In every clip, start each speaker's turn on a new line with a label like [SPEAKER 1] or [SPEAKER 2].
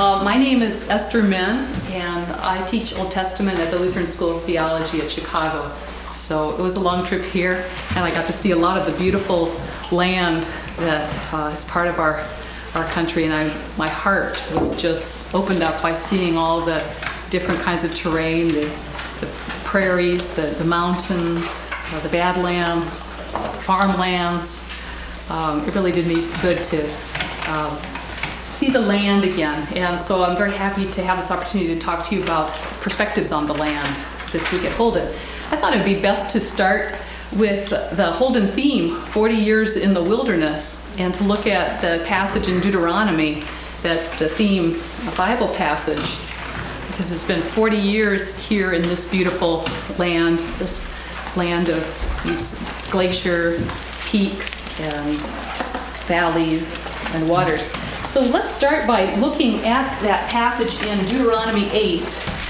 [SPEAKER 1] My name is Esther Min, and I teach Old Testament at the Lutheran School of Theology at Chicago. So it was a long trip here, and I got to see a lot of the beautiful land that is part of our country, and my heart was just opened up by seeing all the different kinds of terrain, the prairies, the mountains, the badlands, farmlands. It really did me good to see the land again, and so I'm very happy to have this opportunity to talk to you about perspectives on the land this week at Holden. I thought it would be best to start with the Holden theme, 40 years in the wilderness, and to look at the passage in Deuteronomy that's the theme, a Bible passage, because it's been 40 years here in this beautiful land, this land of these glacier peaks and valleys and waters. So let's start by looking at that passage in Deuteronomy 8,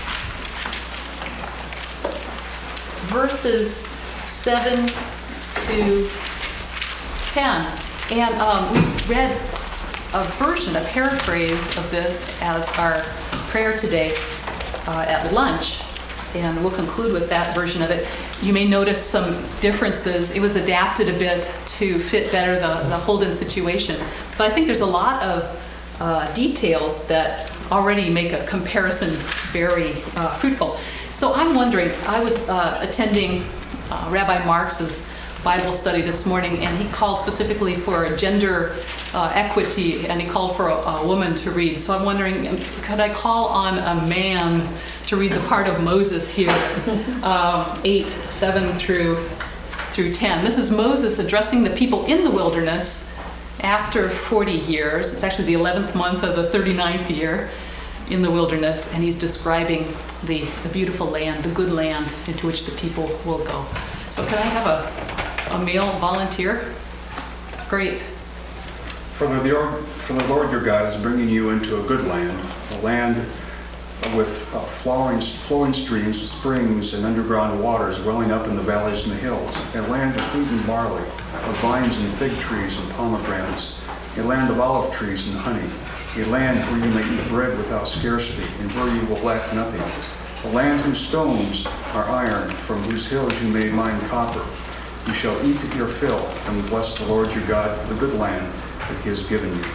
[SPEAKER 1] verses 7 to 10. And we read a version, a paraphrase of this as our prayer today at lunch, and we'll conclude with that version of it. You may notice some differences. It was adapted a bit to fit better the Holden situation. But I think there's a lot of details that already make a comparison very fruitful. So I'm wondering, I was attending Rabbi Marx's Bible study this morning, and he called specifically for gender equity, and he called for a woman to read. So I'm wondering, could I call on a man to read the part of Moses here, 8, 7 through 10. This is Moses addressing the people in the wilderness after 40 years. It's actually the 11th month of the 39th year in the wilderness, and he's describing the beautiful land, the good land into which the people will go. So can I have a male volunteer? Great.
[SPEAKER 2] For the Lord your God is bringing you into a good land, a land with flowing streams, springs, and underground waters welling up in the valleys and the hills, a land of wheat and barley, of vines and fig trees and pomegranates, a land of olive trees and honey, a land where you may eat bread without scarcity and where you will lack nothing, a land whose stones are iron, from whose hills you may mine copper. You shall eat your fill and bless the Lord your God for the good land that he has given you.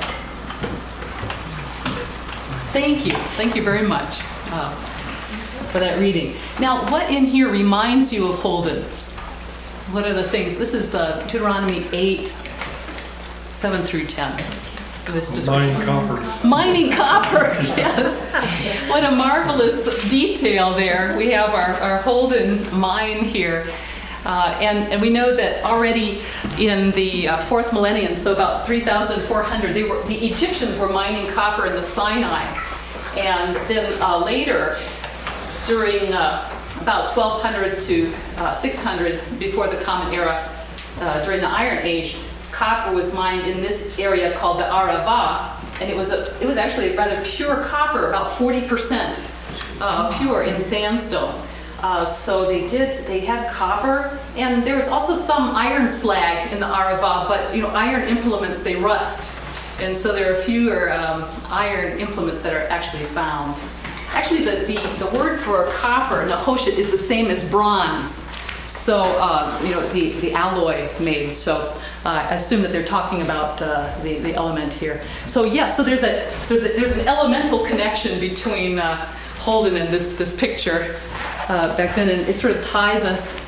[SPEAKER 1] Thank you. Thank you very much for that reading. Now, what in here reminds you of Holden? What are the things? This is Deuteronomy 8, 7 through 10.
[SPEAKER 3] Mining copper.
[SPEAKER 1] Mining copper, yes. What a marvelous detail there. We have our Holden mine here. And we know that already in the 4th millennium, so about 3,400, the Egyptians were mining copper in the Sinai. And then later, during about 1200 to 600, before the Common Era, during the Iron Age, copper was mined in this area called the Arava, and it was actually a rather pure copper, about 40% pure in sandstone. So they had copper, and there was also some iron slag in the Arava, but iron implements, they rust. And so there are fewer iron implements that are actually found. Actually, the word for copper, nahoshet, is the same as bronze. So, the alloy made. So I assume that they're talking about the element here. So yes, so there's an elemental connection between Holden and this picture back then, and it sort of ties us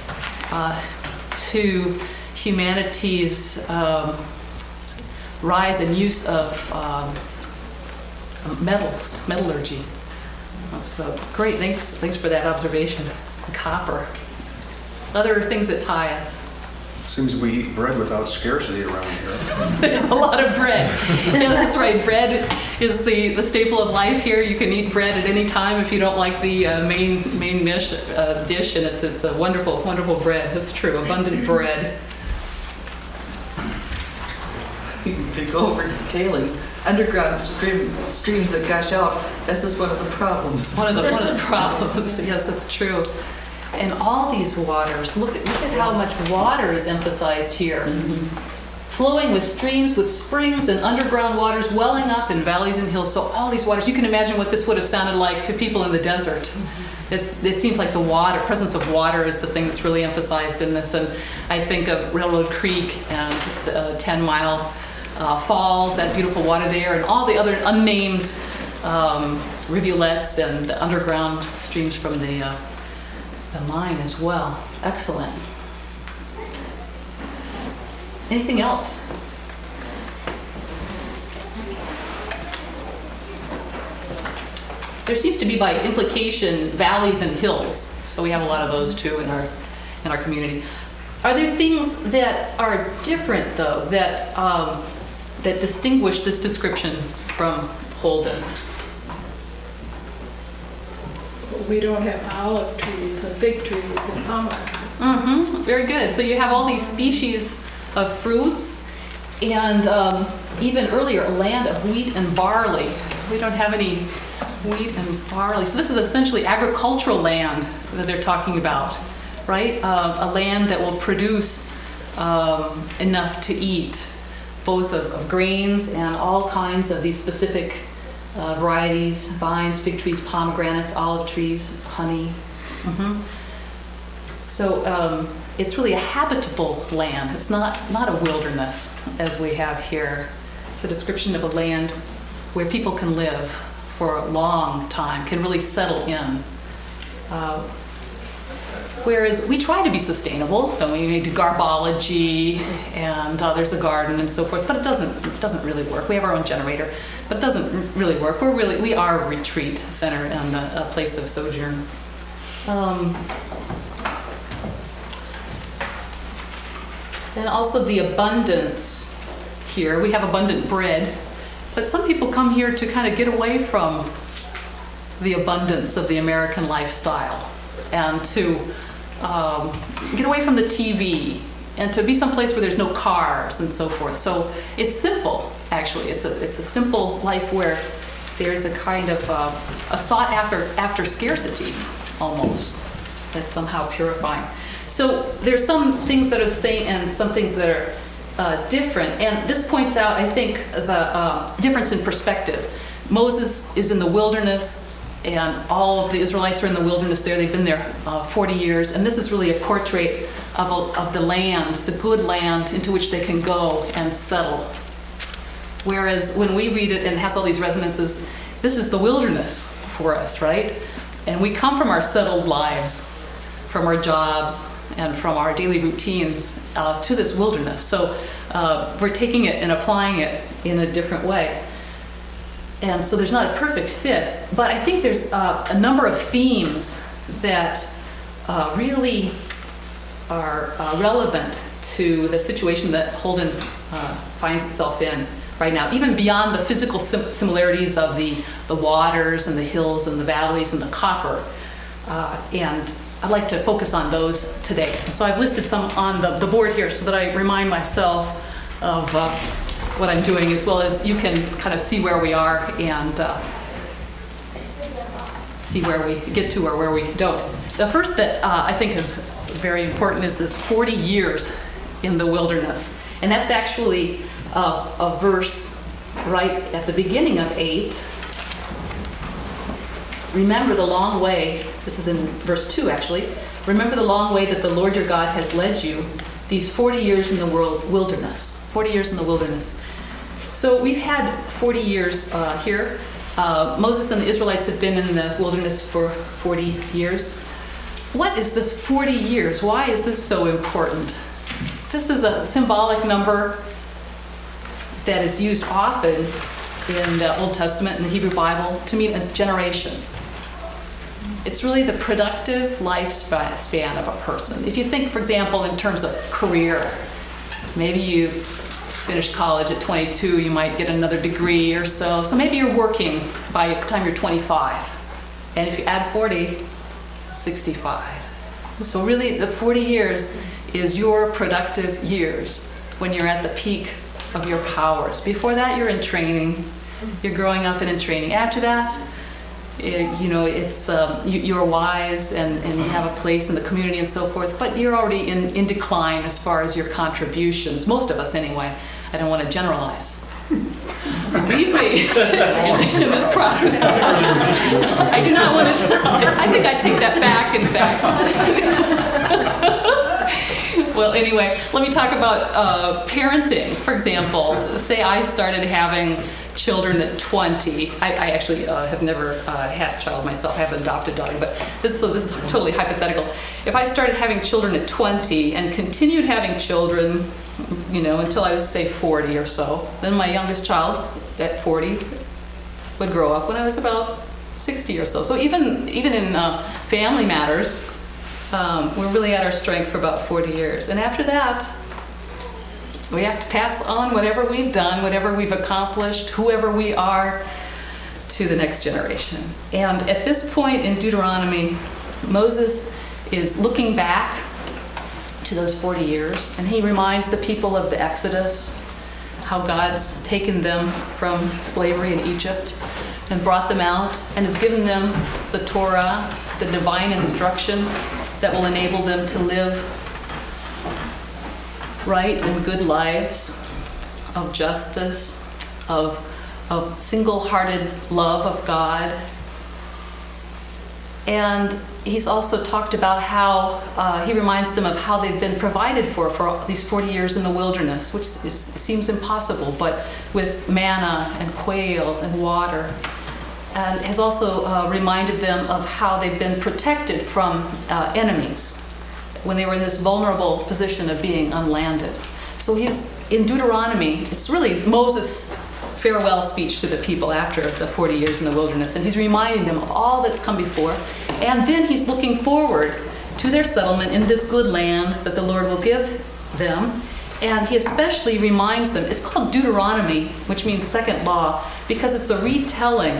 [SPEAKER 1] to humanity's rise and use of metals, metallurgy. So great, thanks for that observation. Copper. Other things that tie us.
[SPEAKER 2] Seems we eat bread without scarcity around here.
[SPEAKER 1] There's a lot of bread. Yes, that's right. Bread is the staple of life here. You can eat bread at any time if you don't like the main dish, and it's a wonderful, wonderful bread. That's true. Abundant bread.
[SPEAKER 4] To go over tailings, underground streams that gush out. This is one of the problems.
[SPEAKER 1] One of the problems. Yes, that's true. And all these waters. Look at how much water is emphasized here. flowing with streams, with springs and underground waters welling up in valleys and hills. So all these waters, you can imagine what this would have sounded like to people in the desert. It seems like the water, presence of water is the thing that's really emphasized in this. And I think of Railroad Creek and the 10 Mile Falls, that beautiful water there, and all the other unnamed rivulets and the underground streams from the mine as well. Excellent. Anything else? There seems to be, by implication, valleys and hills. So we have a lot of those too in our community. Are there things that are different, though, that that distinguish this description from Holden?
[SPEAKER 3] We don't have olive trees and fig trees and pomegranates.
[SPEAKER 1] Mm-hmm. Very good. So you have all these species of fruits, and even earlier, a land of wheat and barley. We don't have any wheat and barley. So this is essentially agricultural land that they're talking about, right? A land that will produce enough to eat, both of grains and all kinds of these specific varieties, vines, fig trees, pomegranates, olive trees, honey. Mm-hmm. So it's really a habitable land. It's not a wilderness as we have here. It's a description of a land where people can live for a long time, can really settle in. Whereas we try to be sustainable, and we do garbology, and there's a garden and so forth, but it doesn't really work. We have our own generator, but it doesn't really work. We are a retreat center and a place of sojourn. And also the abundance here. We have abundant bread, but some people come here to kind of get away from the abundance of the American lifestyle and to get away from the TV and to be someplace where there's no cars and so forth. So it's simple, actually. It's a simple life where there's a kind of a sought after scarcity almost that's somehow purifying. So there's some things that are the same and some things that are different. And this points out, I think, the difference in perspective. Moses is in the wilderness, and all of the Israelites are in the wilderness there. They've been there 40 years. And this is really a portrait of the land, the good land into which they can go and settle. Whereas when we read it and it has all these resonances, this is the wilderness for us, right? And we come from our settled lives, from our jobs, and from our daily routines to this wilderness. So we're taking it and applying it in a different way. And so there's not a perfect fit, but I think there's a number of themes that really are relevant to the situation that Holden finds itself in right now, even beyond the physical similarities of the waters and the hills and the valleys and the copper. And I'd like to focus on those today. So I've listed some on the board here so that I remind myself of what I'm doing, as well as you can kind of see where we are and see where we get to or where we don't. The first that I think is very important is this 40 years in the wilderness. And that's actually a verse right at the beginning of 8. Remember the long way, this is in verse 2 actually, remember the long way that the Lord your God has led you these 40 years in the wilderness. 40 years in the wilderness. So we've had 40 years here. Moses and the Israelites have been in the wilderness for 40 years. What is this 40 years? Why is this so important? This is a symbolic number that is used often in the Old Testament and the Hebrew Bible to mean a generation. It's really the productive lifespan of a person. If you think, for example, in terms of career, maybe you finished college at 22, you might get another degree or so. So maybe you're working by the time you're 25. And if you add 40, 65. So really the 40 years is your productive years when you're at the peak of your powers. Before that, you're in training. You're growing up and in training. After that, you're wise and you have a place in the community and so forth, but you're already in decline as far as your contributions, most of us anyway. I don't want to generalize. Believe me, in this process, I do not want to generalize. I think I take that back, in fact. Well, anyway, let me talk about parenting. For example, say I started having children at 20. I actually have never had a child myself. I have an adopted daughter, but this is totally hypothetical. If I started having children at 20 and continued having children, until I was, say, 40 or so, then my youngest child at 40 would grow up when I was about 60 or so. So even in family matters, we're really at our strength for about 40 years. And after that, we have to pass on whatever we've done, whatever we've accomplished, whoever we are, to the next generation. And at this point in Deuteronomy, Moses is looking back to those 40 years, and he reminds the people of the Exodus, how God's taken them from slavery in Egypt and brought them out and has given them the Torah, the divine instruction that will enable them to live right and good lives of justice, of single-hearted love of God. And he's also talked about how he reminds them of how they've been provided for these 40 years in the wilderness, which seems impossible, but with manna and quail and water. And has also reminded them of how they've been protected from enemies when they were in this vulnerable position of being unlanded. So he's in Deuteronomy, it's really Moses' farewell speech to the people after the 40 years in the wilderness, and he's reminding them of all that's come before, and then he's looking forward to their settlement in this good land that the Lord will give them. And he especially reminds them, it's called Deuteronomy, which means second law, because it's a retelling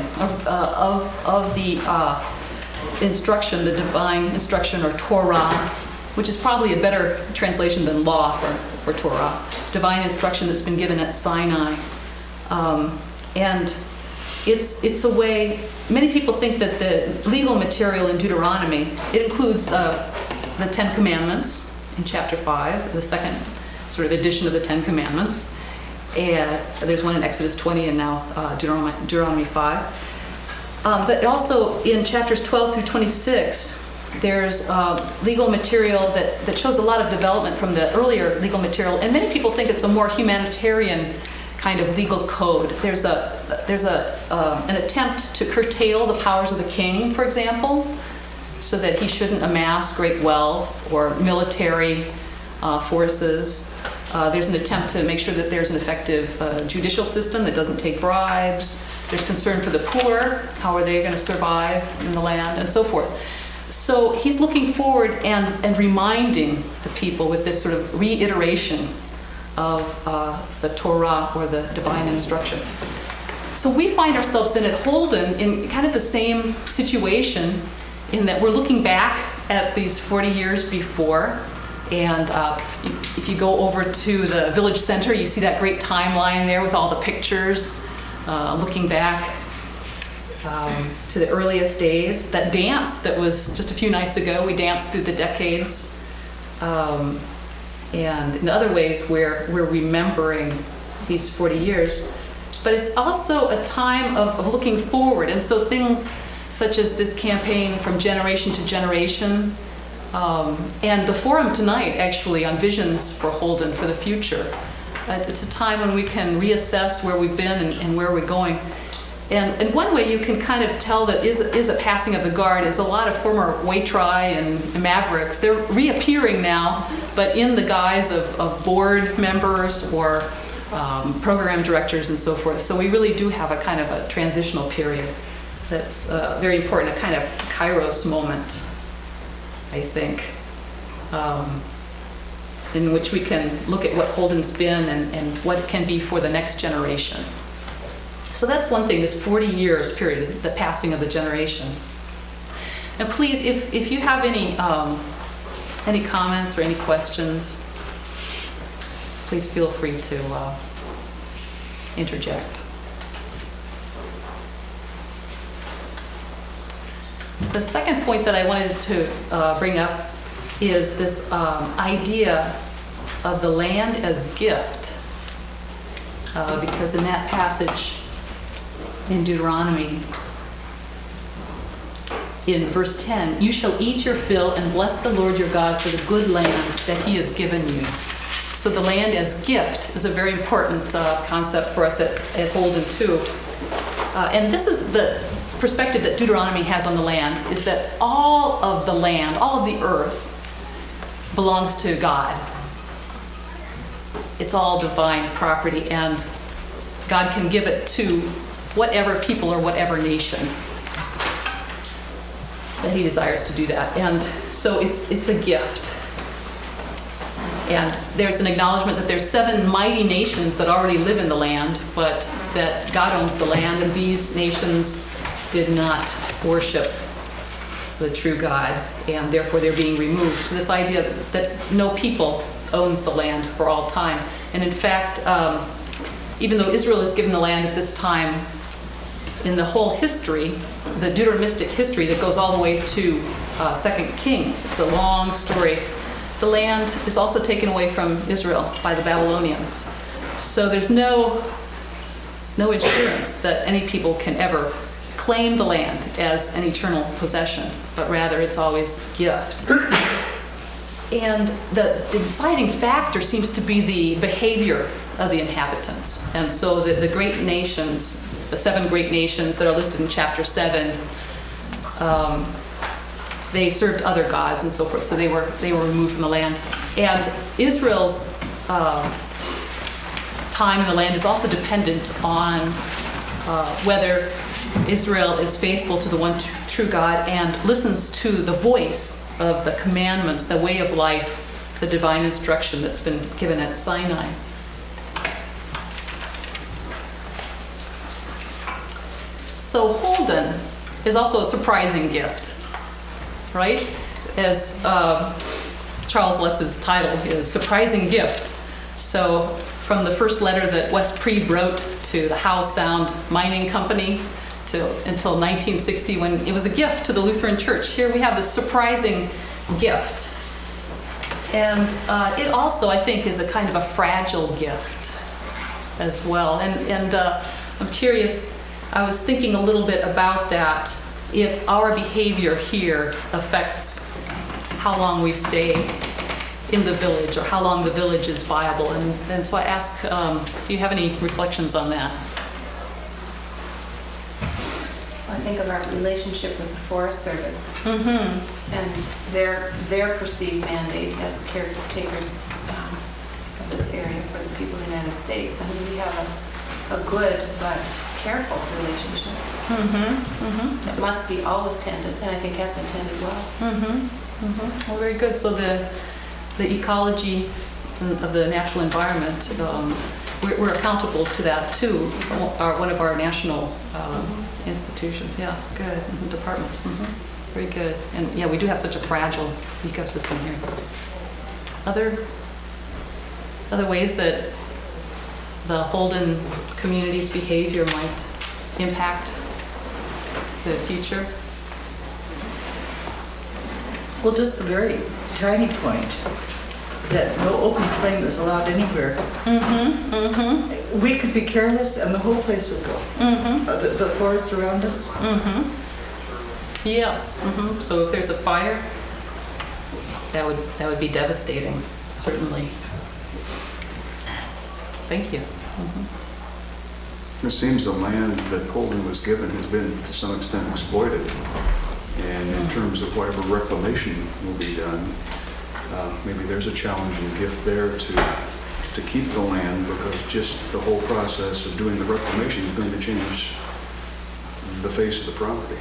[SPEAKER 1] of the instruction, the divine instruction, or Torah, which is probably a better translation than law for Torah, divine instruction that's been given at Sinai. And it's a way, many people think that the legal material in Deuteronomy, it includes the Ten Commandments in chapter 5, the second sort of edition of the Ten Commandments. And there's one in Exodus 20 and now Deuteronomy 5. But also in chapters 12 through 26, there's legal material that shows a lot of development from the earlier legal material. And many people think it's a more humanitarian kind of legal code. There's an attempt to curtail the powers of the king, for example, so that he shouldn't amass great wealth or military forces. There's an attempt to make sure that there's an effective judicial system that doesn't take bribes. There's concern for the poor. How are they going to survive in the land, and so forth. So he's looking forward and reminding the people with this sort of reiteration of the Torah, or the divine instruction. So we find ourselves then at Holden in kind of the same situation, in that we're looking back at these 40 years before. And if you go over to the village center, you see that great timeline there with all the pictures, looking back to the earliest days. That dance that was just a few nights ago, we danced through the decades. And in other ways where we're remembering these 40 years. But it's also a time of looking forward. And so things such as this campaign From Generation to Generation, and the forum tonight actually on visions for Holden for the future. It's a time when we can reassess where we've been and where we're going. And one way you can kind of tell that is a passing of the guard is a lot of former Waitroi and Mavericks. They're reappearing now, but in the guise of board members or program directors and so forth. So we really do have a kind of a transitional period that's very important, a kind of Kairos moment, I think, in which we can look at what Holden's been and what it can be for the next generation. So that's one thing, this 40 years period, the passing of the generation. And please, if you have any comments or any questions, please feel free to interject. The second point that I wanted to bring up is this idea of the land as gift. because in that passage in Deuteronomy, in verse 10, you shall eat your fill and bless the Lord your God for the good land that he has given you. So the land as gift is a very important concept for us at Holden too. And this is the perspective that Deuteronomy has on the land, is that all of the land, all of the earth belongs to God. It's all divine property, and God can give it to whatever people or whatever nation that he desires to do that. And so it's a gift. And there's an acknowledgement that there's 7 mighty nations that already live in the land, but that God owns the land, and these nations did not worship the true God, and therefore they're being removed. So this idea that no people owns the land for all time. And in fact, even though Israel is given the land at this time, in the whole history, the Deuteronomistic history that goes all the way to 2 Kings, it's a long story, the land is also taken away from Israel by the Babylonians. So there's no assurance that any people can ever claim the land as an eternal possession, but rather it's always gift. And the deciding factor seems to be the behavior of the inhabitants. And so the great nations, the 7 great nations that are listed in chapter 7, they served other gods and so forth, so they were removed from the land. And Israel's time in the land is also dependent on whether Israel is faithful to the one true God and listens to the voice of the commandments, the way of life, the divine instruction that's been given at Sinai. So Holden is also a surprising gift, right? As Charles Lutz's title is, Surprising Gift. So from the first letter that Wes Preeb wrote to the Howe Sound Mining Company until 1960, when it was a gift to the Lutheran Church, here we have this surprising gift. And it also, I think, is a kind of a fragile gift as well. And I'm curious, I was thinking a little bit about that, if our behavior here affects how long we stay in the village or how long the village is viable. And so I ask, do you have any reflections on that?
[SPEAKER 5] I think of our relationship with the Forest Service and their perceived mandate as caretakers of this area for the people of the United States. I mean, we have a good but careful relationship. It must be always tended, and I think has been tended well.
[SPEAKER 1] Well, very good. So the ecology of the natural environment, we're accountable to that too. One of our national institutions. Yes, good. Departments. Very good. And yeah, we do have such a fragile ecosystem here. Other ways that the Holden community's behavior might impact the future?
[SPEAKER 4] Well, just the very tiny point that no open flame is allowed anywhere. We could be careless and the whole place would go. The forests around us.
[SPEAKER 1] Yes. So if there's a fire, that would be devastating, certainly. Thank you.
[SPEAKER 2] It seems the land that Holden was given has been to some extent exploited. And in terms of whatever reclamation will be done, maybe there's a challenging gift there to keep the land, because just the whole process of doing the reclamation is going to change the face of the property.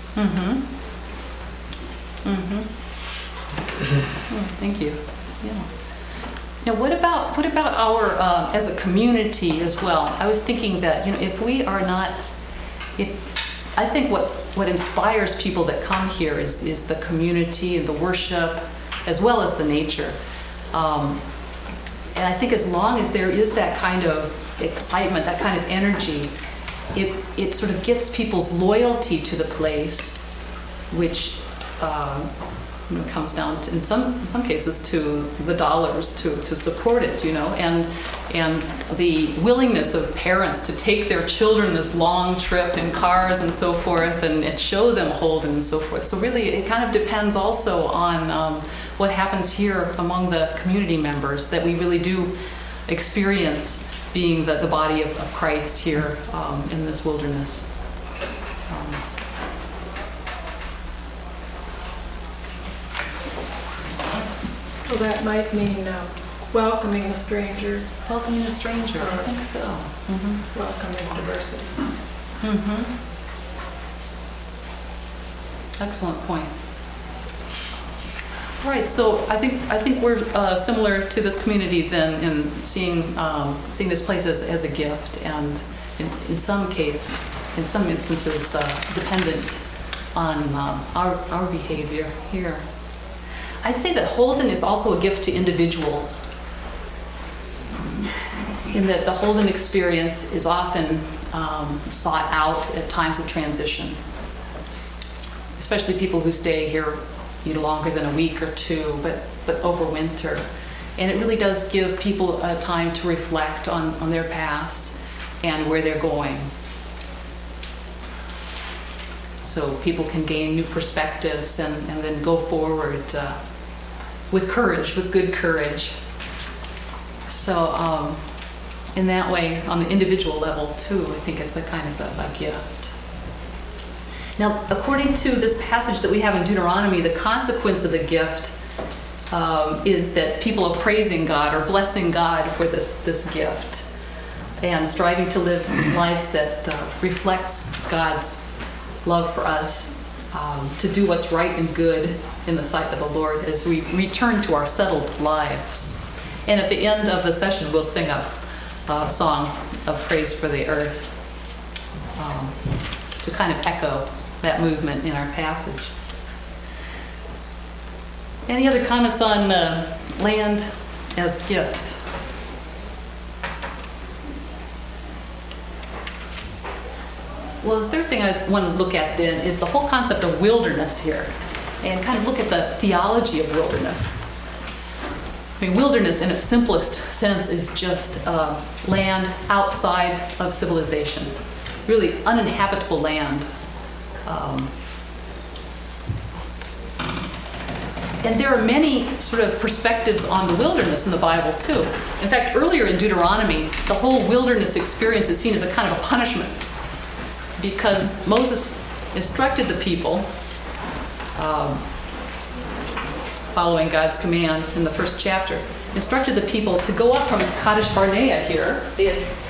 [SPEAKER 1] Thank you. Yeah. Now, what about our as a community as well? I was thinking that, if we are not, I think what inspires people that come here is the community and the worship, as well as the nature. And I think as long as there is that kind of excitement, that kind of energy, it sort of gets people's loyalty to the place, which It comes down to, in some cases, to the dollars to support it, and the willingness of parents to take their children this long trip in cars and so forth, and show them Holden and so forth. So really, it kind of depends also on what happens here among the community members, that we really do experience being the body of Christ here in this wilderness.
[SPEAKER 3] So that might mean welcoming the stranger,
[SPEAKER 1] Welcoming a stranger, I think so.
[SPEAKER 3] welcoming diversity.
[SPEAKER 1] Excellent point. All right, so I think we're similar to this community then in seeing this place as a gift, and in some instances, dependent on our behavior here. I'd say that Holden is also a gift to individuals, in that the Holden experience is often sought out at times of transition, especially people who stay here longer than a week or two, but over winter. And it really does give people a time to reflect on their past and where they're going. So people can gain new perspectives and then go forward with courage, with good courage. So in that way, on the individual level too, I think it's a kind of a gift. Now, according to this passage that we have in Deuteronomy, the consequence of the gift is that people are praising God or blessing God for this gift and striving to live lives that reflects God's love for us, to do what's right and good in the sight of the Lord as we return to our settled lives. And at the end of the session, we'll sing a song of praise for the earth to kind of echo that movement in our passage. Any other comments on land as gift? Well, the third thing I want to look at then is the whole concept of wilderness here, and kind of look at the theology of wilderness. I mean, wilderness in its simplest sense is just land outside of civilization, really uninhabitable land. And there are many sort of perspectives on the wilderness in the Bible too. In fact, earlier in Deuteronomy, the whole wilderness experience is seen as a kind of a punishment, because Moses instructed the people, following God's command in the first chapter, instructed the people to go up from Kadesh Barnea here. They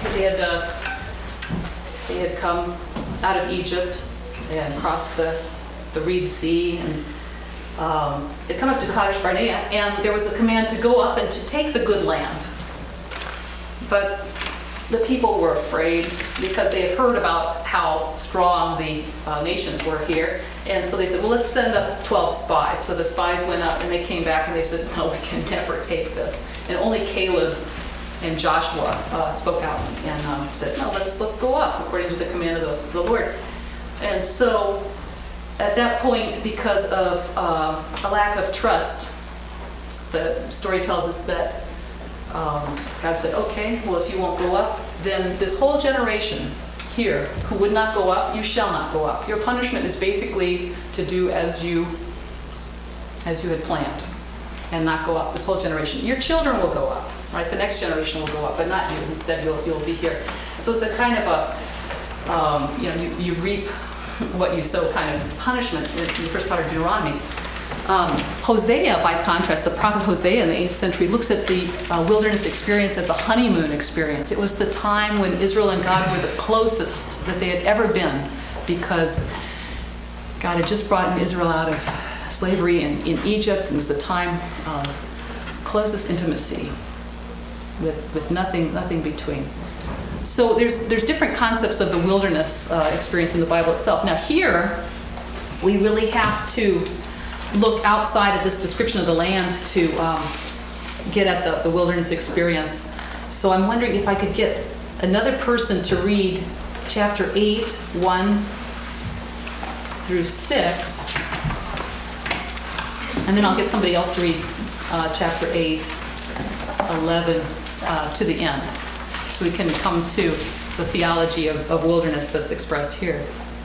[SPEAKER 1] had come out of Egypt and crossed the Reed Sea, and they'd come up to Kadesh Barnea, and there was a command to go up and to take the good land. But the people were afraid because they had heard about how strong the nations were here. And so they said, well, let's send up 12 spies. So the spies went up and they came back and they said, no, we can never take this. And only Caleb and Joshua spoke out and said, no, let's go up according to the command of the Lord. And so at that point, because of a lack of trust, the story tells us that God said, okay, well, if you won't go up, then this whole generation here who would not go up, you shall not go up. Your punishment is basically to do as you had planned and not go up, this whole generation. Your children will go up, right? The next generation will go up, but not you. Instead, you'll be here. So it's a kind of a, you reap what you sow kind of punishment in the first part of Deuteronomy. Hosea, by contrast, the prophet Hosea in the 8th century, looks at the wilderness experience as a honeymoon experience. It was the time when Israel and God were the closest that they had ever been, because God had just brought Israel out of slavery in Egypt, and it was the time of closest intimacy with nothing between. So there's different concepts of the wilderness experience in the Bible itself. Now here, we really have to look outside of this description of the land to get at the wilderness experience. So I'm wondering if I could get another person to read chapter 8, 1 through 6. And then I'll get somebody else to read chapter 8, 11 to the end, so we can come to the theology of wilderness that's expressed here.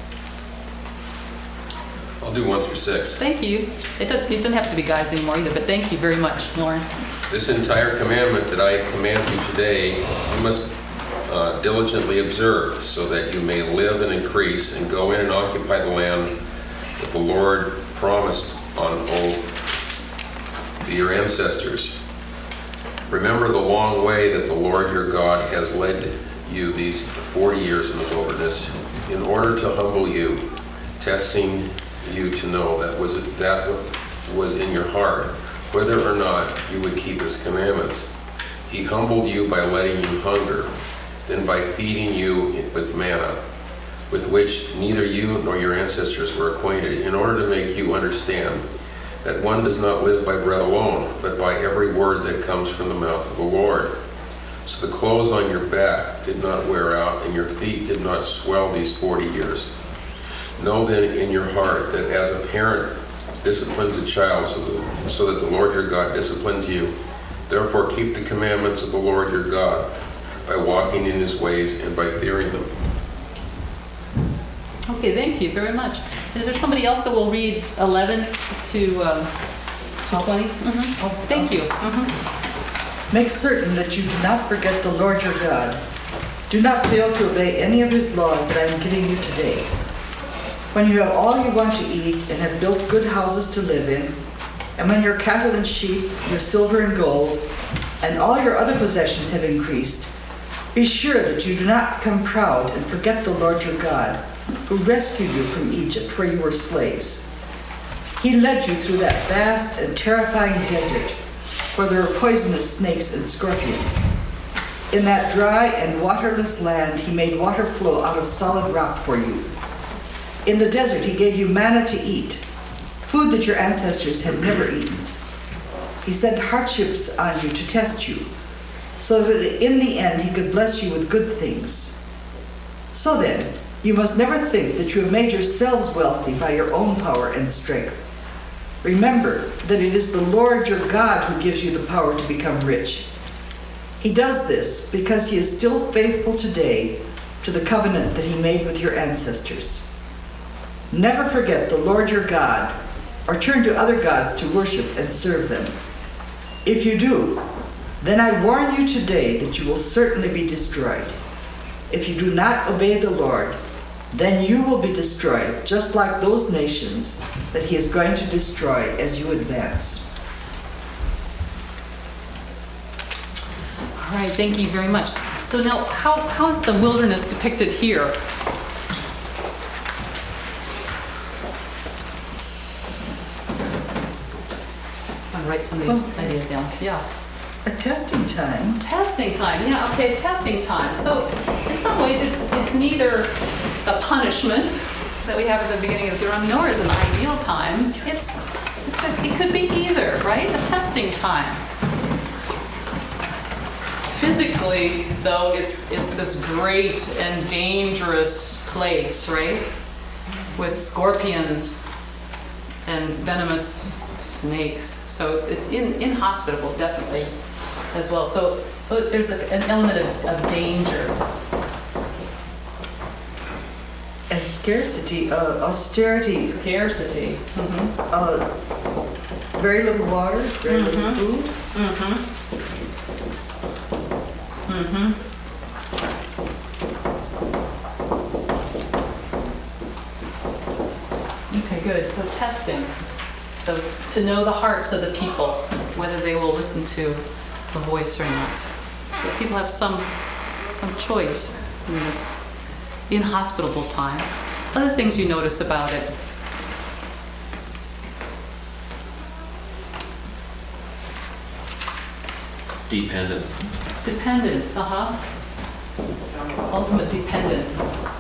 [SPEAKER 6] I'll do 1 through 6.
[SPEAKER 1] Thank you. It doesn't have to be guys anymore either, but thank you very much, Lauren.
[SPEAKER 6] This entire commandment that I command you today, you must diligently observe, so that you may live and increase and go in and occupy the land that the Lord promised on oath to your ancestors. Remember the long way that the Lord your God has led you these 40 years in the wilderness, in order to humble you, testing you to know that was in your heart, whether or not you would keep his commandments. He humbled you by letting you hunger, then by feeding you with manna, with which neither you nor your ancestors were acquainted, in order to make you understand that one does not live by bread alone, but by every word that comes from the mouth of the Lord. So the clothes on your back did not wear out, and your feet did not swell these 40 years. Know then in your heart that as a parent disciplines a child, so that the Lord your God disciplines you. Therefore keep the commandments of the Lord your God by walking in his ways and by fearing them.
[SPEAKER 1] Okay, thank you very much. Is there somebody else that will read 11 to 20? Thank you.
[SPEAKER 4] Make certain that you do not forget the Lord your God. Do not fail to obey any of his laws that I am giving you today. When you have all you want to eat and have built good houses to live in, and when your cattle and sheep, your silver and gold, and all your other possessions have increased, be sure that you do not become proud and forget the Lord your God, who rescued you from Egypt, where you were slaves. He led you through that vast and terrifying desert, where there were poisonous snakes and scorpions. In that dry and waterless land, he made water flow out of solid rock for you. In the desert, he gave you manna to eat, food that your ancestors had never eaten. He sent hardships on you to test you, so that in the end he could bless you with good things. So then, you must never think that you have made yourselves wealthy by your own power and strength. Remember that it is the Lord your God who gives you the power to become rich. He does this because he is still faithful today to the covenant that he made with your ancestors. Never forget the Lord your God, or turn to other gods to worship and serve them. If you do, then I warn you today that you will certainly be destroyed. If you do not obey the Lord, then you will be destroyed, just like those nations that he is going to destroy as you advance.
[SPEAKER 1] All right, thank you very much. So now, how is the wilderness depicted here? I'll write some of these ideas down. Yeah.
[SPEAKER 4] A testing time.
[SPEAKER 1] Testing time, yeah, okay, testing time. So in some ways, it's neither a punishment that we have at the beginning of Deuteronomy, nor is an ideal time. It could be either, right? A testing time. Physically, though, it's this great and dangerous place, right? With scorpions and venomous snakes. So it's inhospitable, definitely, as well. So there's an element of danger.
[SPEAKER 4] And scarcity, austerity.
[SPEAKER 1] Scarcity.
[SPEAKER 4] Very little water, very little food.
[SPEAKER 1] Okay, good. So testing. So to know the hearts of the people, whether they will listen to the voice or not. So people have some choice in this inhospitable time. Other things you notice about it.
[SPEAKER 7] Dependence.
[SPEAKER 1] Dependence, ultimate dependence.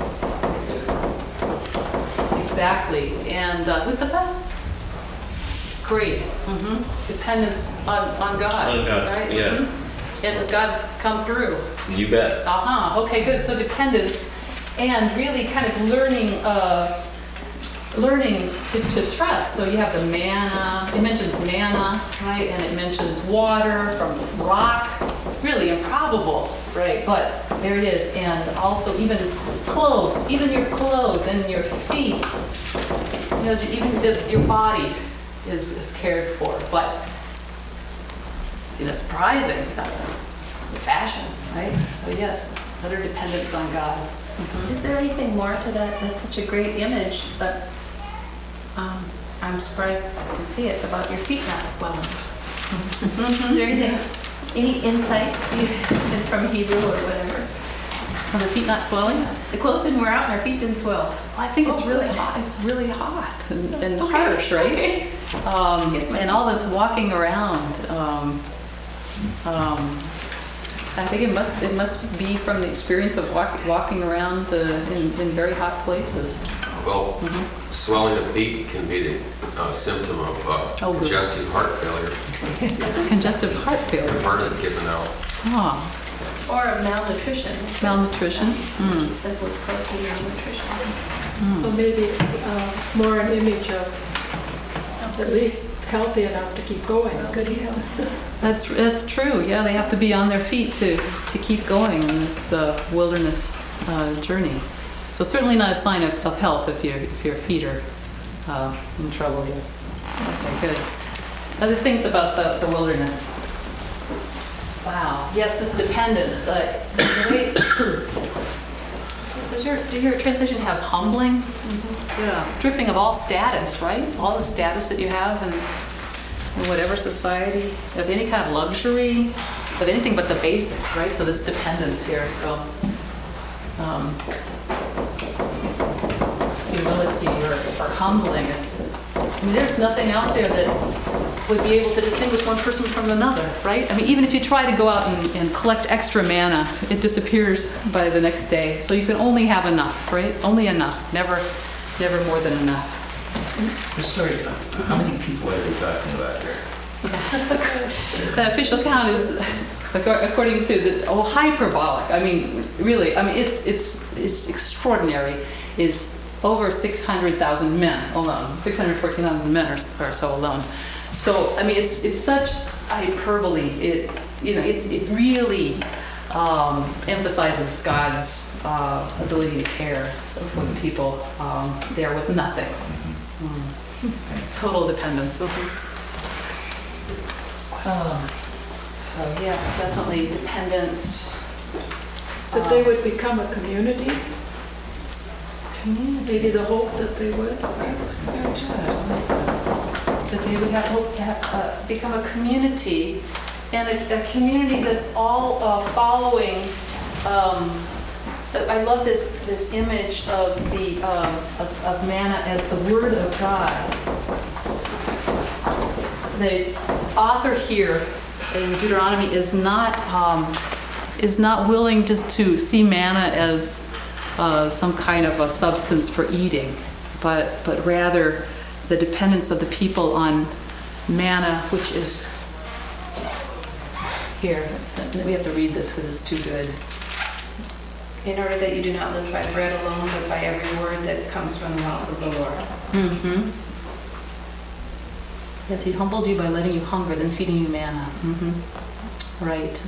[SPEAKER 1] Exactly. And who said that? Great. Dependence on God.
[SPEAKER 7] On God,
[SPEAKER 1] right?
[SPEAKER 7] yeah.
[SPEAKER 1] And does God come through?
[SPEAKER 7] You bet.
[SPEAKER 1] Okay, good. So dependence and really kind of learning learning to trust. So you have the manna, it mentions manna, right? And it mentions water from rock, really improbable, right? But there it is. And also even clothes, even your clothes and your feet, you know, even your body is cared for. But, you know, surprising fashion, right? So yes, utter dependence on God.
[SPEAKER 5] Is there anything more to that? That's such a great image, but I'm surprised to see it about your feet not swelling. Is there anything, any insights from Hebrew or whatever?
[SPEAKER 1] Are the feet not swelling?
[SPEAKER 5] The clothes didn't wear out and our feet didn't swell.
[SPEAKER 1] Well, I think it's really hot. It's really hot and harsh, right?
[SPEAKER 5] Okay.
[SPEAKER 1] And all this walking around. I think it must be from the experience of walking around in very hot places.
[SPEAKER 6] Well, swelling of feet can be a symptom of
[SPEAKER 1] Oh, good.
[SPEAKER 6] congestive heart failure.
[SPEAKER 1] Congestive heart
[SPEAKER 6] Your
[SPEAKER 1] failure.
[SPEAKER 6] heart isn't giving out.
[SPEAKER 1] Oh,
[SPEAKER 5] Or of malnutrition.
[SPEAKER 1] malnutrition.
[SPEAKER 5] Just simply protein malnutrition.
[SPEAKER 3] So maybe it's more an image of at least healthy enough to keep going.
[SPEAKER 5] Good health.
[SPEAKER 1] That's true. Yeah, they have to be on their feet to keep going in this wilderness journey. So certainly not a sign of health if your feet are in trouble here. Okay, good. Other things about the wilderness. Wow. Yes, this dependence. Do your translations have humbling? Yeah, stripping of all status, right? All the status that you have in whatever society, of any kind of luxury, of anything but the basics, right? So this dependence here. So humility or humbling. There's nothing out there that would be able to distinguish one person from another, right? I mean, even if you try to go out and collect extra manna, it disappears by the next day. So you can only have enough, right? Only enough, never more than enough.
[SPEAKER 8] Sorry, how many people are they talking about here?
[SPEAKER 1] The official count is, according to the hyperbolic. I mean, really. I mean, it's extraordinary. Is over 600,000 men alone, 614,000 men or so alone. So I mean, it's such hyperbole. It really emphasizes God's ability to care for the people there with nothing. Total dependence. So yes, definitely dependence.
[SPEAKER 3] That they would become a community, maybe the hope that they would.
[SPEAKER 1] That's very good. That they would have become a community, and a community that's all following. I love this image of the of manna as the Word of God. The author here in Deuteronomy is not willing just to see manna as some kind of a substance for eating, but rather the dependence of the people on manna, which is here. We have to read this because it's too good.
[SPEAKER 5] In order that you do not live by bread alone, but by every word that comes from the mouth of the Lord.
[SPEAKER 1] Mm-hmm. Yes, he humbled you by letting you hunger, then feeding you manna. Mm-hmm. Right.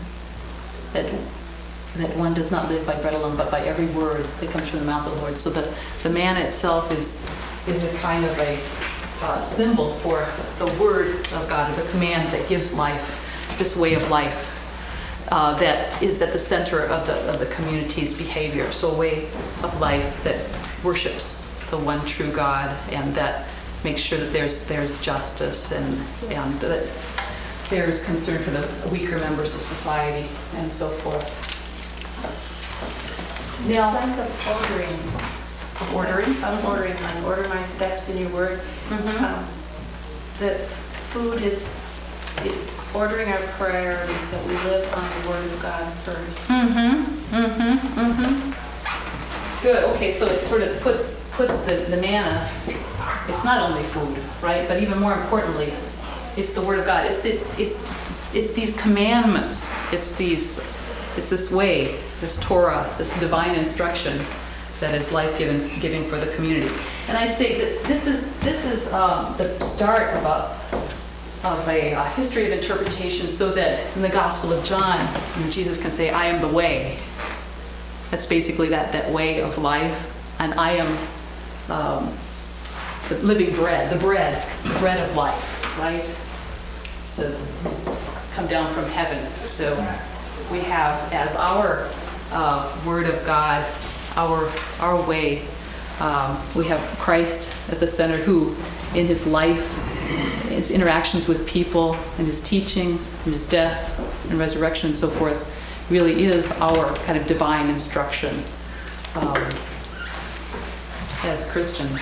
[SPEAKER 1] That one does not live by bread alone, but by every word that comes from the mouth of the Lord. So the manna itself is a kind of a symbol for the word of God, the command that gives life, this way of life that is at the center of the community's behavior. So a way of life that worships the one true God and that makes sure that there's justice and that there's concern for the weaker members of society and so forth.
[SPEAKER 5] There's a sense of ordering.
[SPEAKER 1] Ordering?
[SPEAKER 5] I order my steps in your word. That food is ordering our priorities, that we live on the word of God first.
[SPEAKER 1] Good. Okay, so it sort of puts the manna. It's not only food, right? But even more importantly, it's the word of God. It's these commandments. It's this way, this Torah, this divine instruction that is life-giving for the community. And I'd say that this is the start of a history of interpretation, so that in the Gospel of John, Jesus can say, "I am the way." That's basically that way of life, and I am the living bread, the bread of life, right? So come down from heaven. So we have as our Word of God, our way. We have Christ at the center, who in his life, his interactions with people, and his teachings, and his death and resurrection and so forth, really is our kind of divine instruction as Christians.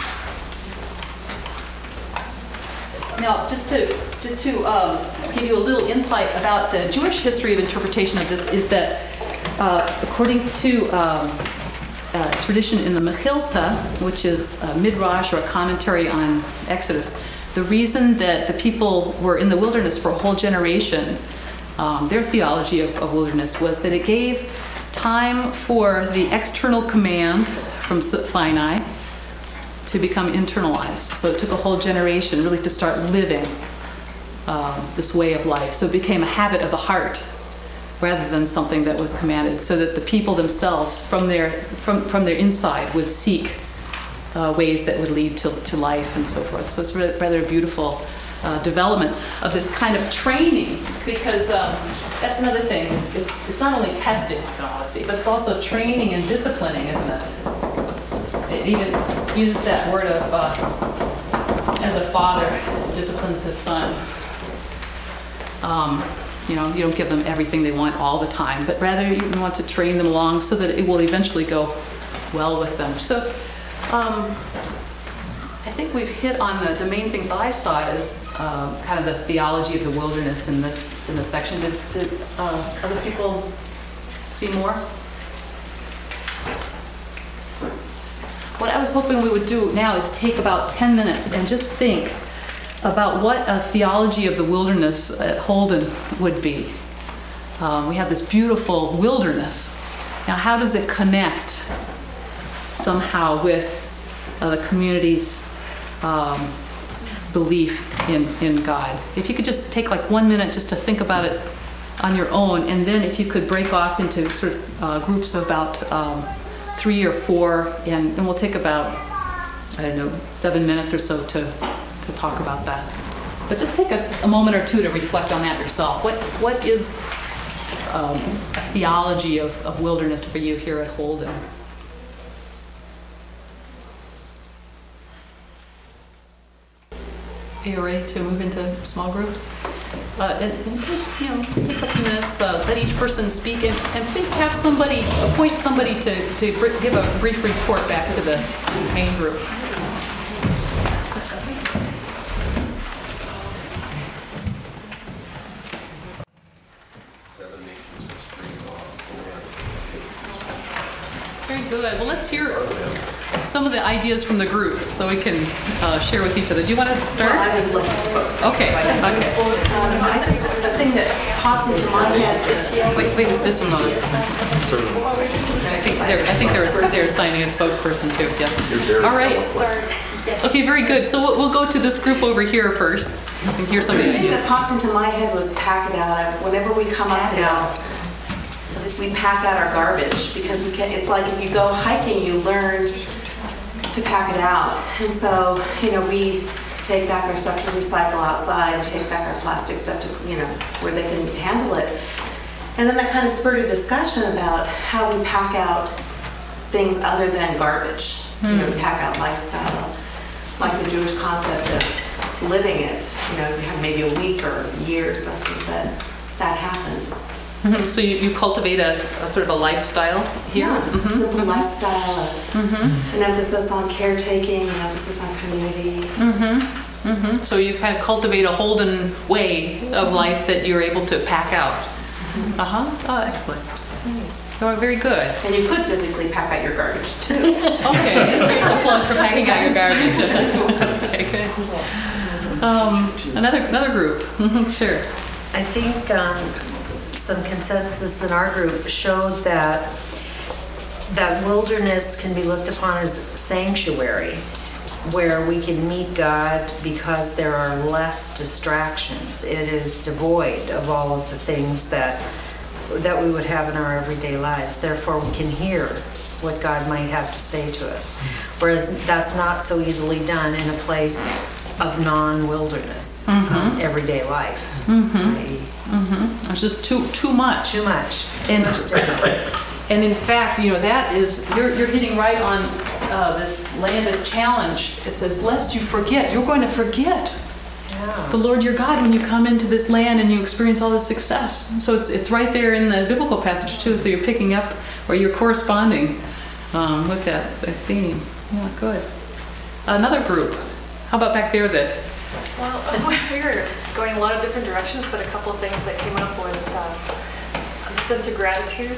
[SPEAKER 1] Now, just to give you a little insight about the Jewish history of interpretation of this, is that according to tradition in the Mechilta, which is a midrash or a commentary on Exodus, the reason that the people were in the wilderness for a whole generation, their theology of wilderness was that it gave time for the external command from Sinai to become internalized. So it took a whole generation really to start living this way of life. So it became a habit of the heart rather than something that was commanded, so that the people themselves from their inside would seek ways that would lead to life and so forth. So it's rather a beautiful development of this kind of training, because that's another thing. It's not only testing, but it's also training and disciplining, isn't it? It even uses that word of as a father disciplines his son. You don't give them everything they want all the time, but rather you want to train them along so that it will eventually go well with them. So I think we've hit on the main things that I saw as kind of the theology of the wilderness in this section. Did other people see more? What I was hoping we would do now is take about 10 minutes and just think about what a theology of the wilderness at Holden would be. We have this beautiful wilderness. Now, how does it connect somehow with the community's belief in God? If you could just take like 1 minute just to think about it on your own, and then if you could break off into sort of groups of about 3 or 4, and we'll take about, 7 minutes or so to talk about that. But just take a moment or two to reflect on that yourself. What is a theology of wilderness for you here at Holden? Are you ready to move into small groups? And take a few minutes, let each person speak, and please have appoint somebody to give a brief report back to the main group. Very good. Well, let's hear some of the ideas from the groups so we can share with each other. Do you want to start?
[SPEAKER 9] Well, I was looking for
[SPEAKER 1] Okay.
[SPEAKER 9] the thing that popped into my head is...
[SPEAKER 1] Wait, just a moment. I think they're assigning a spokesperson too, yes. All right. Okay, very good. So we'll go to this group over here first. You can hear some of the
[SPEAKER 9] The thing
[SPEAKER 1] ideas.
[SPEAKER 9] that popped into my head was pack it out. Whenever we come up now, we pack out our garbage, because it's like if you go hiking, you learn to pack it out. And so, we take back our stuff to recycle outside, we take back our plastic stuff to, where they can handle it. And then that kind of spurred a discussion about how we pack out things other than garbage. We pack out lifestyle, like the Jewish concept of living it. You have maybe a week or a year or something, but that happens.
[SPEAKER 1] Mm-hmm. So you cultivate a sort of a lifestyle here?
[SPEAKER 9] Yeah,
[SPEAKER 1] Mm-hmm.
[SPEAKER 9] simple lifestyle, an emphasis on caretaking, an emphasis on community.
[SPEAKER 1] Mm-hmm. Mm-hmm. So you kind of cultivate a Holden way of life that you're able to pack out. Uh-huh. Oh, excellent. Oh, very good.
[SPEAKER 9] And you could physically pack out your garbage too.
[SPEAKER 1] Okay, here's a plug for packing out your garbage. Okay, good. Another group. Sure.
[SPEAKER 10] I think some consensus in our group showed that that wilderness can be looked upon as sanctuary, where we can meet God because there are less distractions. It is devoid of all of the things that we would have in our everyday lives. Therefore, we can hear what God might have to say to us. Whereas that's not so easily done in a place of non-wilderness, everyday life.
[SPEAKER 1] It's just too much.
[SPEAKER 10] Too much.
[SPEAKER 1] And in fact, that is, you're hitting right on this land as challenge. It says, lest you forget, you're going to forget the Lord your God when you come into this land and you experience all this success. So it's right there in the biblical passage too. So you're picking up, or you're corresponding with that theme. Yeah, good. Another group. How about back there that?
[SPEAKER 11] Well, we were going a lot of different directions, but a couple of things that came up was a sense of gratitude.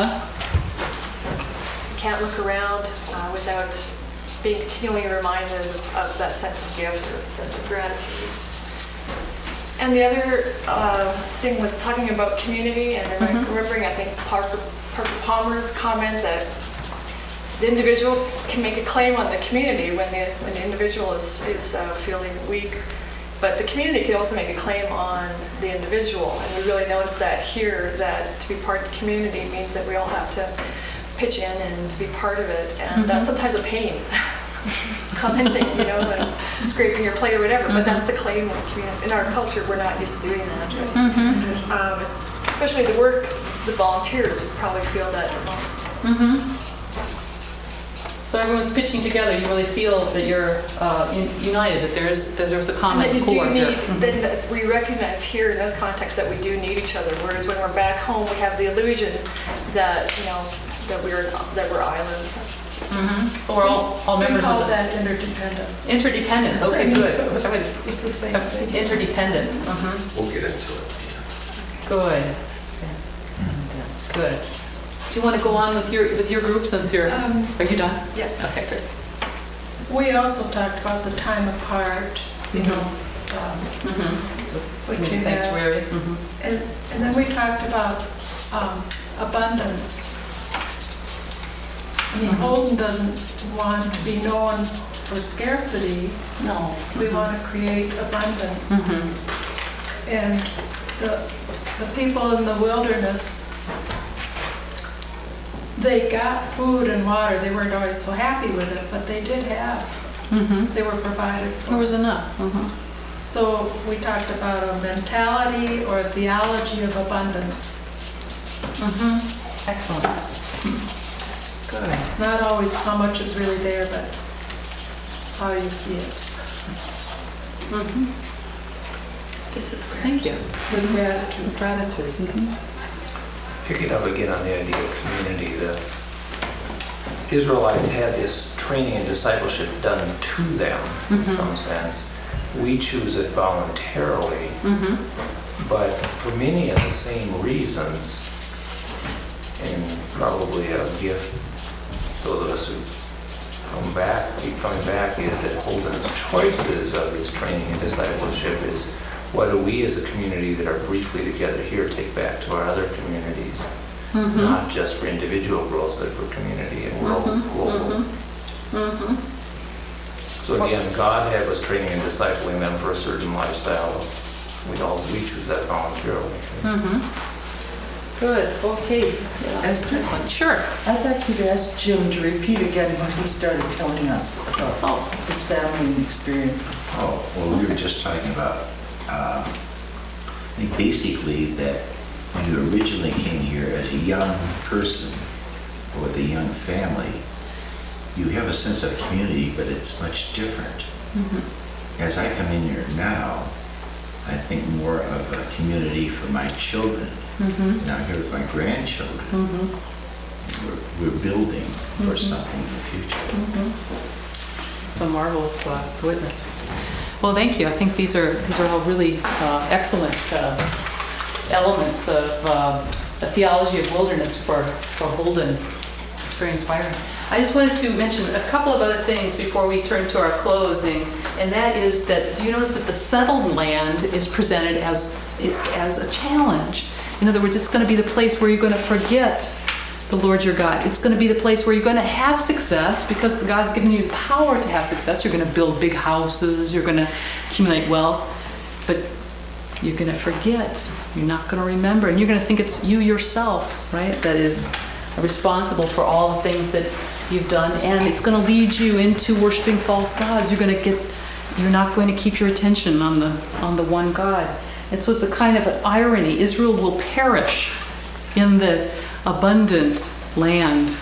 [SPEAKER 11] You can't look around without being continually reminded of that sense of gift or sense of gratitude. And the other thing was talking about community and remembering, I think, Parker Palmer's comment that the individual can make a claim on the community when the individual is feeling weak, but the community can also make a claim on the individual. And we really noticed that here, that to be part of the community means that we all have to pitch in and to be part of it, and that's sometimes a pain. Commenting, and scraping your plate or whatever, but that's the claim of the community. In our culture, we're not used to doing that, right? Especially the volunteers would probably feel that the most.
[SPEAKER 1] So everyone's pitching together. You really feel that you're united, that there's a common core here.
[SPEAKER 11] Then we recognize here in this context that we do need each other. Whereas when we're back home, we have the illusion that that we're islands.
[SPEAKER 1] So we're all members
[SPEAKER 3] call
[SPEAKER 1] of
[SPEAKER 3] that interdependence.
[SPEAKER 1] Interdependence. Okay, good.
[SPEAKER 3] It's the same thing.
[SPEAKER 1] Interdependence.
[SPEAKER 6] We'll get into it.
[SPEAKER 1] Good. That's good. Do you want to go on with your group since you're? Are you done?
[SPEAKER 11] Yes.
[SPEAKER 1] Okay, good.
[SPEAKER 3] We also talked about the time apart,
[SPEAKER 1] This
[SPEAKER 3] Which is
[SPEAKER 1] sanctuary.
[SPEAKER 3] and then we talked about abundance. I mean, Holden doesn't want to be known for scarcity.
[SPEAKER 1] No.
[SPEAKER 3] We want to create abundance. And the people in the wilderness, they got food and water. They weren't always so happy with it, but they did have. They were provided for.
[SPEAKER 1] There was enough.
[SPEAKER 3] So we talked about a mentality or a theology of abundance.
[SPEAKER 1] Excellent. Good.
[SPEAKER 3] It's not always how much is really there, but how you see it.
[SPEAKER 1] Thank you.
[SPEAKER 3] With gratitude.
[SPEAKER 1] Gratitude.
[SPEAKER 8] Picking up again on the idea of community, the Israelites had this training and discipleship done to them in some sense. We choose it voluntarily, but for many of the same reasons, and probably a gift those of us who keep coming back, is that Holden's choices of his training and discipleship is what do we as a community that are briefly together here take back to our other communities, not just for individual growth, but for community and world global. So again, God had us training and discipling them for a certain lifestyle. We choose that voluntarily.
[SPEAKER 1] Good. Okay.
[SPEAKER 4] Esther?
[SPEAKER 1] Excellent. Sure.
[SPEAKER 4] I'd like you to ask Jim to repeat again what he started telling us about his family experience.
[SPEAKER 12] Oh, well, we were just talking about, I think basically that when you originally came here as a young person or with a young family, you have a sense of community, but it's much different. As I come in here now, I think more of a community for my children. Now here with my grandchildren, we're building for something in the future.
[SPEAKER 1] It's a marvelous witness. Well, thank you. I think these are all really excellent elements of the theology of wilderness for Holden. It's very inspiring. I just wanted to mention a couple of other things before we turn to our closing, and that is that, do you notice that the settled land is presented as a challenge? In other words, it's going to be the place where you're going to forget the Lord your God. It's going to be the place where you're going to have success because God's given you the power to have success. You're going to build big houses. You're going to accumulate wealth. But you're going to forget. You're not going to remember. And you're going to think it's you yourself, right, that is responsible for all the things that you've done. And it's going to lead you into worshiping false gods. You're not going to keep your attention on the one God. And so it's a kind of an irony. Israel will perish in the abundant land.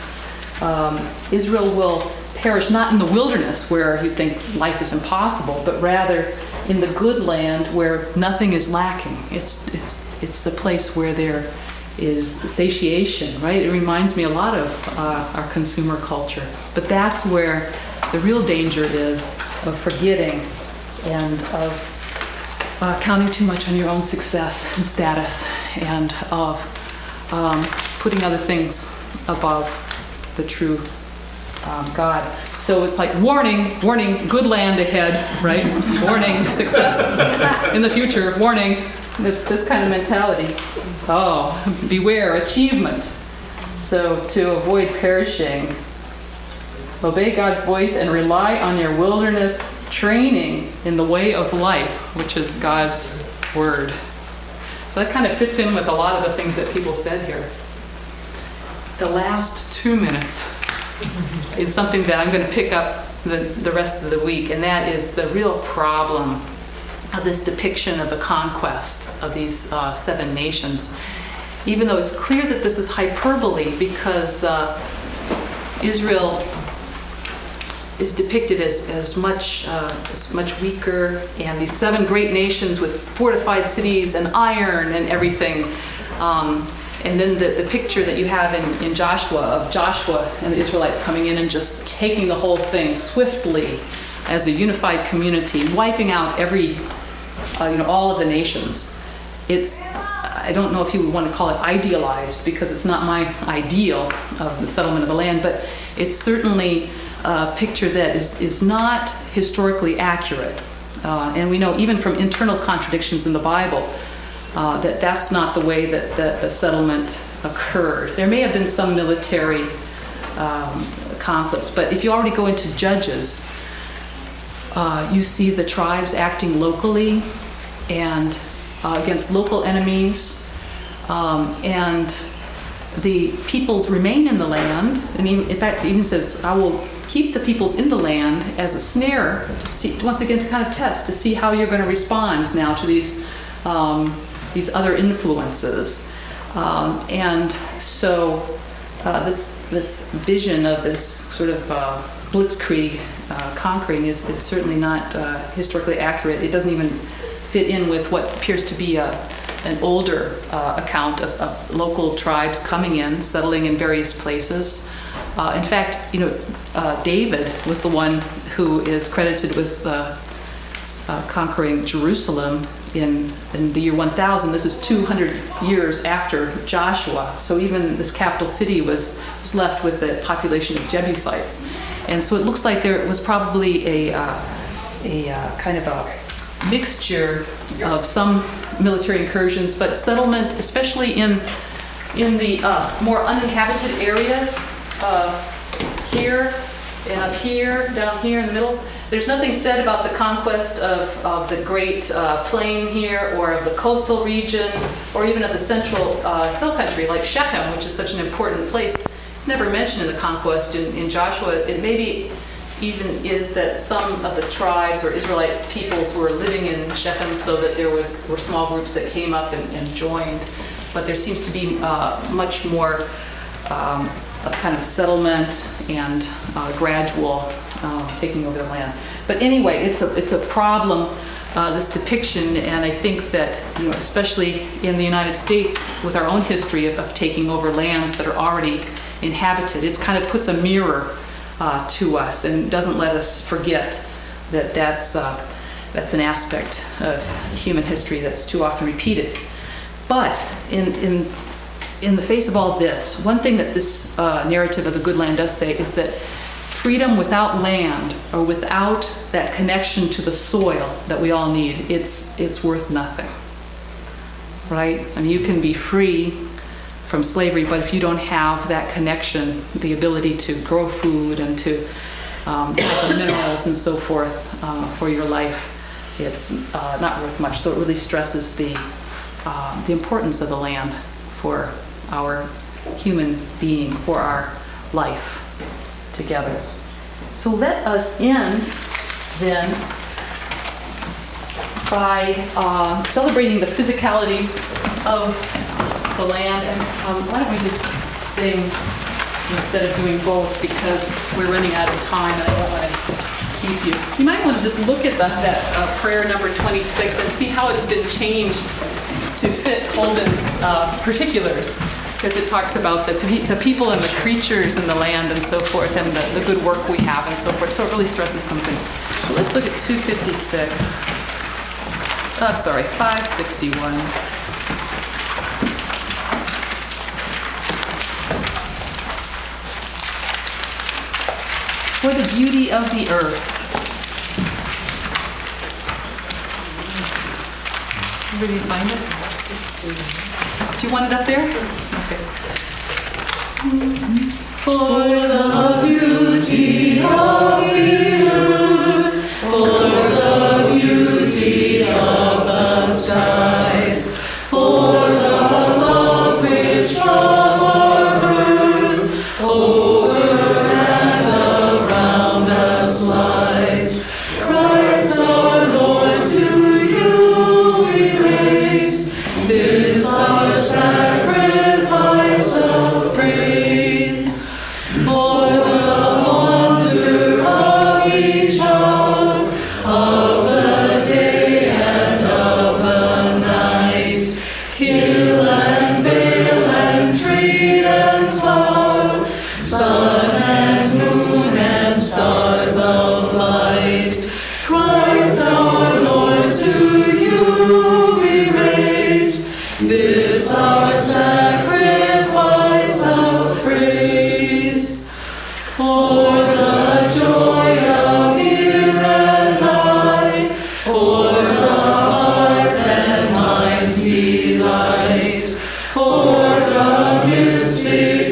[SPEAKER 1] Israel will perish not in the wilderness where you think life is impossible, but rather in the good land where nothing is lacking. It's the place where there is satiation, right? It reminds me a lot of our consumer culture. But that's where the real danger is of forgetting and of counting too much on your own success and status, and of putting other things above the true God. So it's like warning, warning, good land ahead, right? Warning, success in the future, warning. It's this kind of mentality. Oh, beware, achievement. So to avoid perishing, obey God's voice and rely on your wilderness training in the way of life, which is God's word. So that kind of fits in with a lot of the things that people said here. The last 2 minutes is something that I'm going to pick up the rest of the week, and that is the real problem of this depiction of the conquest of these 7 nations. Even though it's clear that this is hyperbole, because Israel is depicted as much weaker, and these 7 great nations with fortified cities and iron and everything. And then the picture that you have in Joshua, of Joshua and the Israelites coming in and just taking the whole thing swiftly as a unified community, wiping out all of the nations. I don't know if you would want to call it idealized, because it's not my ideal of the settlement of the land, but it's certainly a picture that is not historically accurate. And we know even from internal contradictions in the Bible that that's not the way that the settlement occurred. There may have been some military conflicts, but if you already go into Judges, you see the tribes acting locally and against local enemies, and the peoples remain in the land. And in fact, it even says, I will keep the peoples in the land as a snare to see, once again, to kind of test, to see how you're going to respond now to these other influences. And so this vision of this sort of blitzkrieg conquering is certainly not historically accurate. It doesn't even fit in with what appears to be an older account of local tribes coming in, settling in various places. In fact, David was the one who is credited with conquering Jerusalem in the year 1000. This is 200 years after Joshua. So even this capital city was left with the population of Jebusites. And so it looks like there was probably a kind of a mixture of some military incursions, but settlement, especially in the more uninhabited areas, here and up here, down here in the middle. There's nothing said about the conquest of the great plain here, or of the coastal region, or even of the central hill country like Shechem, which is such an important place. It's never mentioned in the conquest in Joshua. It maybe even is that some of the tribes or Israelite peoples were living in Shechem, so that there were small groups that came up and joined. But there seems to be much more of kind of settlement and gradual taking over the land. But anyway, it's a problem, this depiction, and I think that especially in the United States, with our own history of taking over lands that are already inhabited, it kind of puts a mirror to us and doesn't let us forget that that's an aspect of human history that's too often repeated. But in the face of all this, one thing that this narrative of the good land does say is that freedom without land, or without that connection to the soil that we all need, it's worth nothing, right? I mean, you can be free from slavery, but if you don't have that connection, the ability to grow food and to have the minerals and so forth for your life, it's not worth much. So it really stresses the importance of the land for our human being, for our life together. So let us end then by celebrating the physicality of the land. And why don't we just sing instead of doing both, because we're running out of time and I don't want to keep you. So you might want to just look at that prayer number 26 and see how it's been changed to fit Holden's particulars, because it talks about the people and the creatures in the land and so forth, and the good work we have and so forth. So it really stresses some things. So let's look at 256. I'm sorry, 561. For the beauty of the earth. Everybody find it? Do you want it up there? Okay. For the beauty of the earth, for the beauty of the skies, for the love which from our birth over and around us lies. Christ our Lord, to you we raise this our sacrifice of praise. For the wonder of each hour, of the day and of the night, hill and vale and tree and flower, sun and moon and stars of light. Christ our Lord, to you we raise this our sacrifice of praise. For the joy of ear and eye, for the heart and mind's delight, for the mystic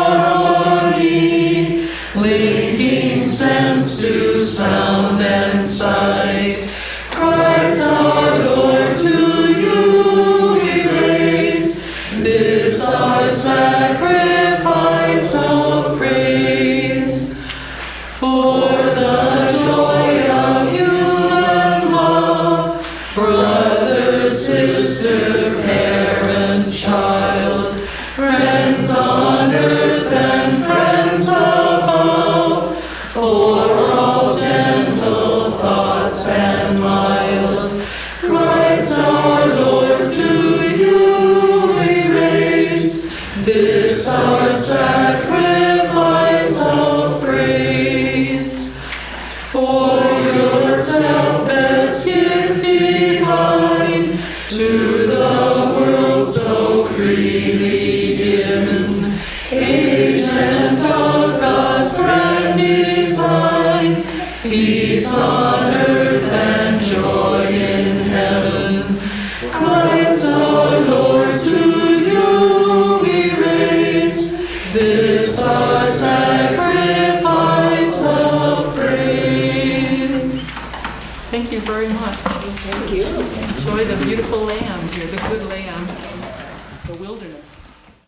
[SPEAKER 1] harmony, linking sense to sound and sight. Christ our Lord, to you we raise this our sacrifice of praise. For the joy of human love, brother, sister, parent, child, friends on earth and friends above, for all gentle thoughts and mild, Christ our Lord, to you we raise this our sacrifice of praise. For yourself best gift divine, to the world so freely given, agent of God's grand design, peace on earth and joy in heaven. Christ our Lord, to you we raise this our sacrifice of praise. Thank you very much. Thank you. Enjoy the beautiful land here, the good land.